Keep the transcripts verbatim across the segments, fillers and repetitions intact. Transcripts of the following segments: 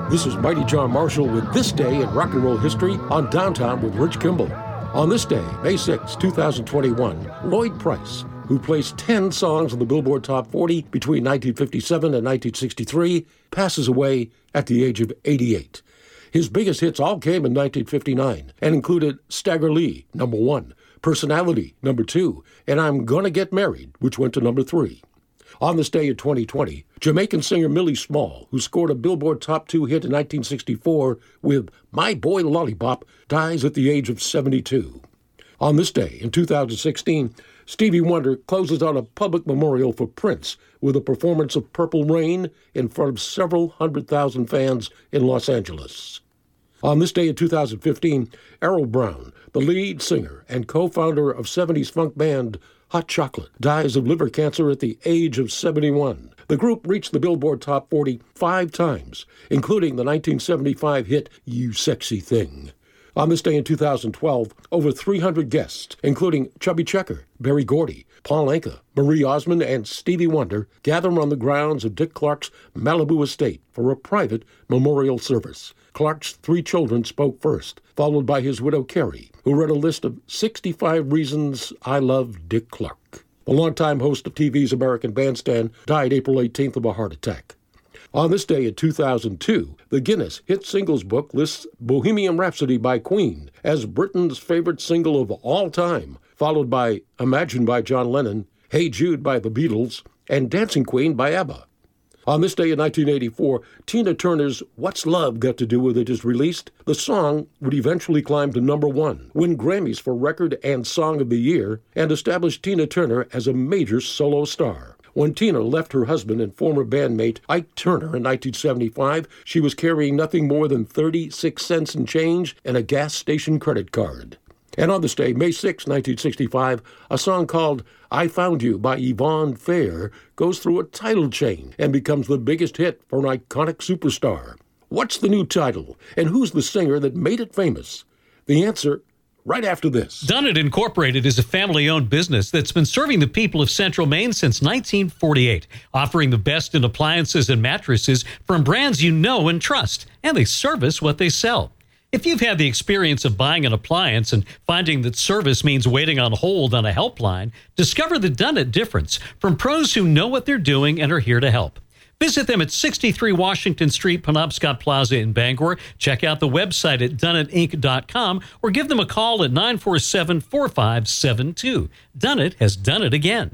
This is Mighty John Marshall with This Day in Rock and Roll History on Downtown with Rich Kimball. On this day, May sixth, twenty twenty-one, Lloyd Price, who placed ten songs on the Billboard Top forty between nineteen fifty-seven and nineteen sixty-three, passes away at the age of eighty-eight. His biggest hits all came in nineteen fifty-nine and included Stagger Lee, number one, Personality, number two, and I'm Gonna Get Married, which went to number three. On this day in twenty twenty, Jamaican singer Millie Small, who scored a Billboard Top two hit in nineteen sixty-four with My Boy Lollipop, dies at the age of seventy-two. On this day in two thousand sixteen, Stevie Wonder closes out a public memorial for Prince with a performance of Purple Rain in front of several hundred thousand fans in Los Angeles. On this day in two thousand fifteen, Errol Brown, the lead singer and co-founder of seventies funk band Hot Chocolate, dies of liver cancer at the age of seventy-one. The group reached the Billboard Top forty five times, including the nineteen seventy-five hit You Sexy Thing. On this day in two thousand twelve, over three hundred guests, including Chubby Checker, Berry Gordy, Paul Anka, Marie Osmond, and Stevie Wonder, gather on the grounds of Dick Clark's Malibu estate for a private memorial service. Clark's three children spoke first, followed by his widow Carrie, who read a list of sixty-five reasons I love Dick Clark. The longtime host of T V's American Bandstand died April eighteenth of a heart attack. On this day in two thousand two, the Guinness Hit Singles Book lists Bohemian Rhapsody by Queen as Britain's favorite single of all time, followed by Imagine by John Lennon, Hey Jude by the Beatles, and Dancing Queen by ABBA. On this day in nineteen eighty-four, Tina Turner's What's Love Got to Do With It is released. The song would eventually climb to number one, win Grammys for Record and Song of the Year, and establish Tina Turner as a major solo star. When Tina left her husband and former bandmate Ike Turner in nineteen seventy-five, she was carrying nothing more than thirty-six cents in change and a gas station credit card. And on this day, May sixth, nineteen sixty-five, a song called I Found You by Yvonne Fair goes through a title change and becomes the biggest hit for an iconic superstar. What's the new title, and who's the singer that made it famous? The answer, right after this. Dunnett Incorporated is a family-owned business that's been serving the people of Central Maine since nineteen forty-eight, offering the best in appliances and mattresses from brands you know and trust, and they service what they sell. If you've had the experience of buying an appliance and finding that service means waiting on hold on a helpline, discover the Dunnett difference from pros who know what they're doing and are here to help. Visit them at sixty-three Washington Street, Penobscot Plaza in Bangor. Check out the website at dunnett inc dot com or give them a call at nine four seven, four five seven two. Dunnett has done it again.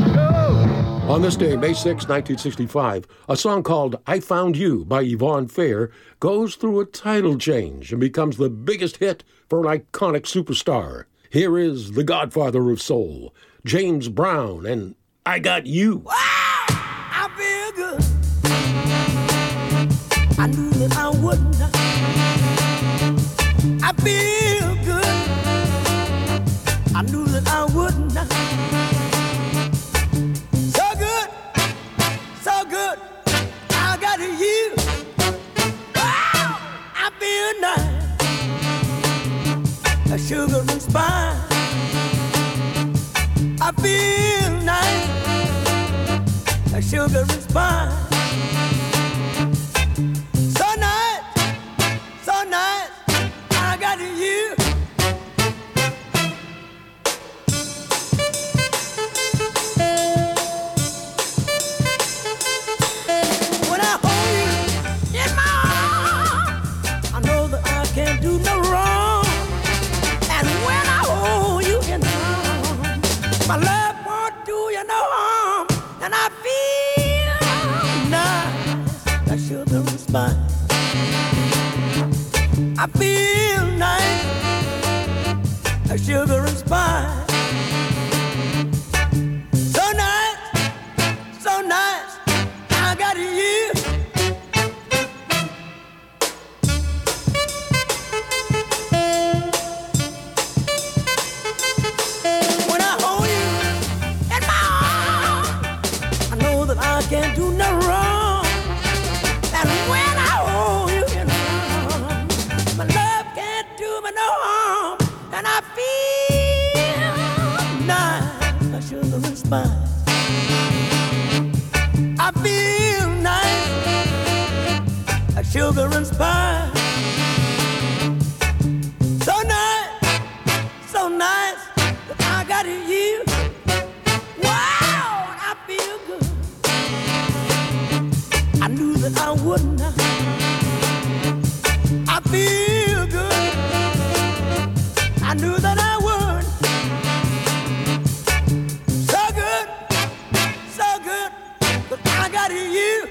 On this day, May sixth, nineteen sixty-five, a song called I Found You by Yvonne Fair goes through a title change and becomes the biggest hit for an iconic superstar. Here is the Godfather of Soul, James Brown, and I Got You. Wow! I feel good. I knew that I wouldn't. I feel good. I knew that I wouldn't. So good, so good. I got you. Wow! I feel nice. A sugar and spice. I feel nice. A sugar and spice. So nice, so nice, I got you. When I hold you in my arms, I know that I can't do no wrong. And when I hold you in my arms, my love won't do you no harm. And I feel nice, that sugar and spice. I feel nice, that sugar and spice. So nice, so nice, I got you. When I hold you in my arms, I know that I can't do no wrong. And when I hold you in my arms, my love can't do me no harm. And I feel nice, a sugar and spice. I feel nice, a sugar and spice. So nice, so nice that I got you. Wow, I feel good. I knew that I would not. I feel good. I knew that I would. So good, so good that I got you.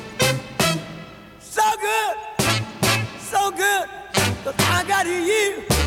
So good, so good that I got you.